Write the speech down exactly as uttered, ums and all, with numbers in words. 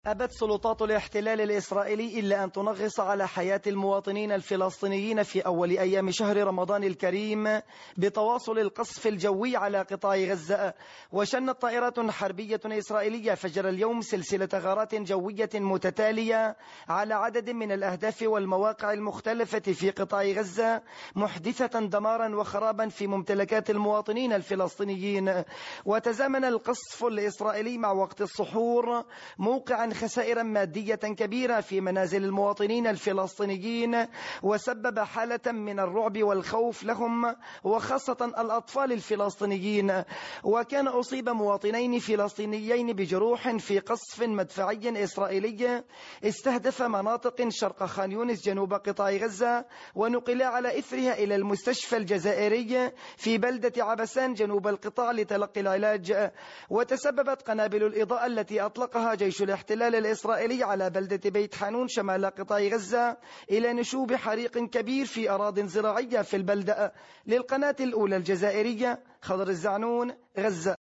أبت سلطات الاحتلال الإسرائيلي إلا أن تنغص على حياة المواطنين الفلسطينيين في أول أيام شهر رمضان الكريم بتواصل القصف الجوي على قطاع غزة. وشنت طائرات حربية إسرائيلية فجر اليوم سلسلة غارات جوية متتالية على عدد من الأهداف والمواقع المختلفة في قطاع غزة، محدثة دمارا وخرابا في ممتلكات المواطنين الفلسطينيين. وتزامن القصف الإسرائيلي مع وقت السحور، موقعا خسائر مادية كبيرة في منازل المواطنين الفلسطينيين، وسبب حالة من الرعب والخوف لهم وخاصة الأطفال الفلسطينيين. وكان أصيب مواطنين فلسطينيين بجروح في قصف مدفعي إسرائيلي استهدف مناطق شرق خان يونس جنوب قطاع غزة، ونقل على إثرها إلى المستشفى الجزائري في بلدة عبسان جنوب القطاع لتلقي العلاج. وتسببت قنابل الإضاءة التي أطلقها جيش الاحتلال الإسرائيلي على بلدة بيت حانون شمال قطاع غزة إلى نشوب حريق كبير في أراضٍ زراعية في البلدة. للقناة الأولى الجزائرية، خضر الزعنون، غزة.